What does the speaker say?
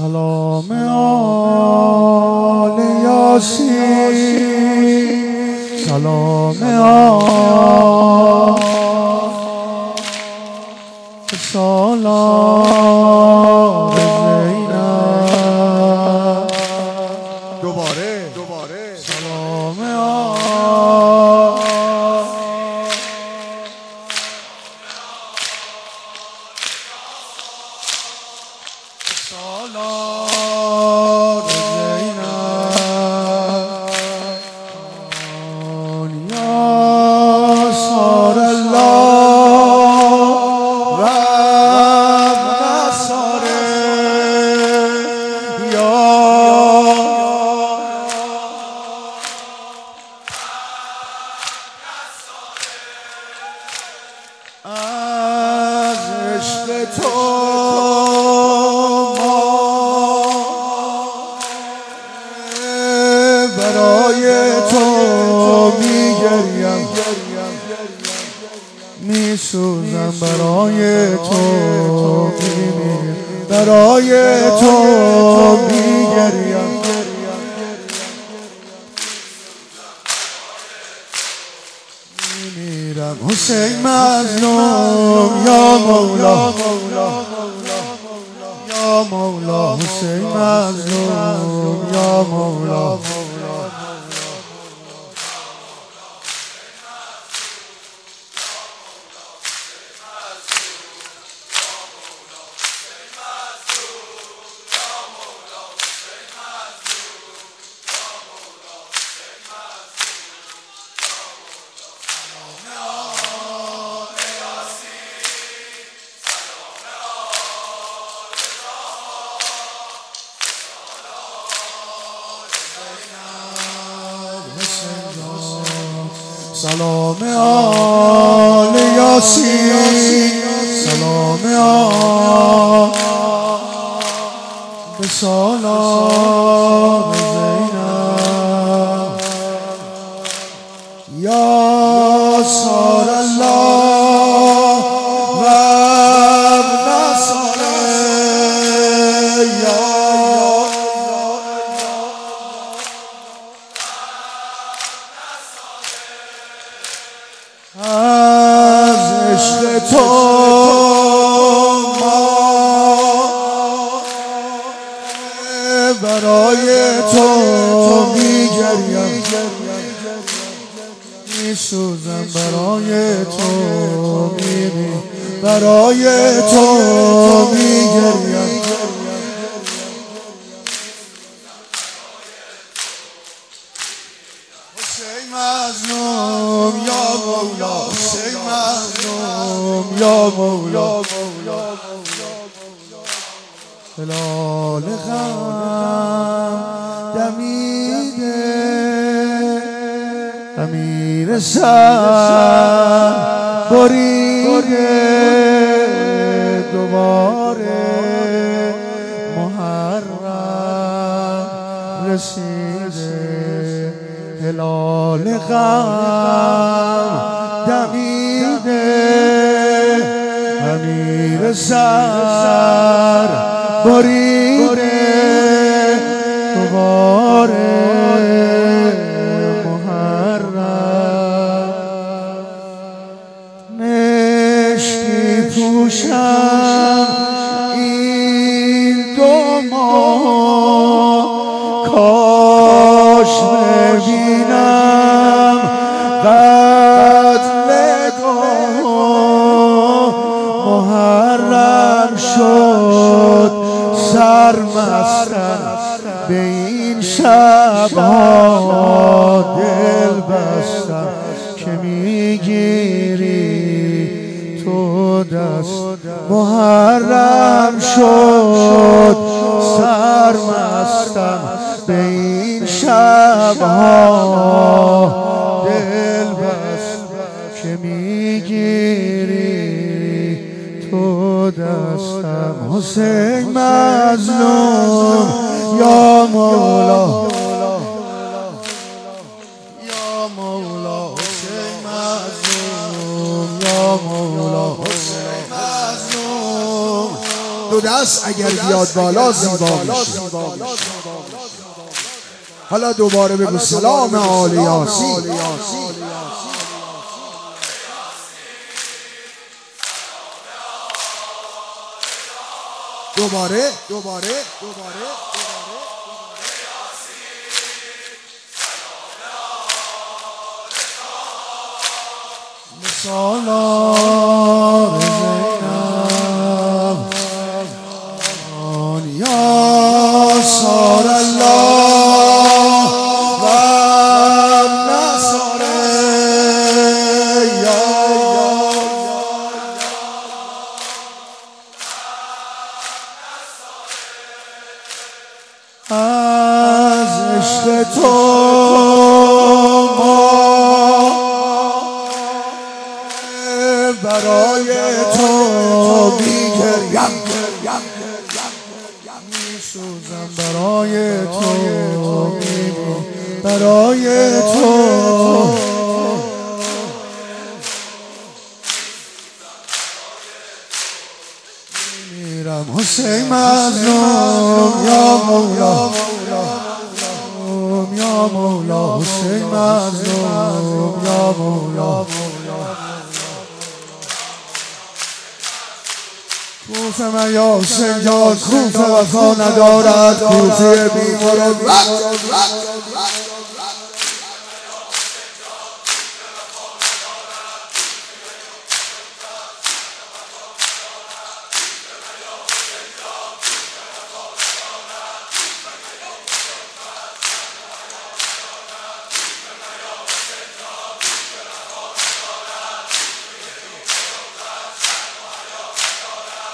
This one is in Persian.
سلام آل یاسین، سلام آل سالار زینب. دوباره سلام آل سالار زینب. یا سار الله رب نصاره، یا از عشق تو برای تو میگریم، میسوزم برای تو میمیرم، برای تو میگریم. میمیرم حسین مظلوم، یا مولا یا مولا، حسین مظلوم یا مولا. سلام آل یاسین، سلام آل به سالار زینب. یا سار الله رب نصاره، یا از عشق تو ما برای تو میگریم، میسوزم برای تو میمیرم، برای تو میگریم. حسین مظلوم یا مولا، حسین مظلوم یا مولا. هلال غم دمیده، امیر سر بریده، دوباره محرم رسیده. هلال غم دمیده، امیر سر بریده، دوباره محرم. مشکی پوشم این دو ماه، کاش ببینم قتلگاه. محرم شد سرمستم به این شبها، دل بستم که میگیری تو دست. محرم شد سرمستم به این شبها، دل بستم که میگیری تو دستم. حسین مظلوم یا مولا، یا مولا، حسین مظلوم یا مولا، حسین مظلوم دو دست اگر بیاد بالا زیبا میشه. حالا دوباره بگو سلام آل یاسین. دوباره سالار زینب یا سار الله و نصار یا از عشق تو برای تو میگریم میسوزم برای تو برای تو میرم حسین مظلوم یا مولا یا مولا حسین مظلوم یا مولا کوفه من یا حسین جان کوفه وفا ندارد کوفه بیمارد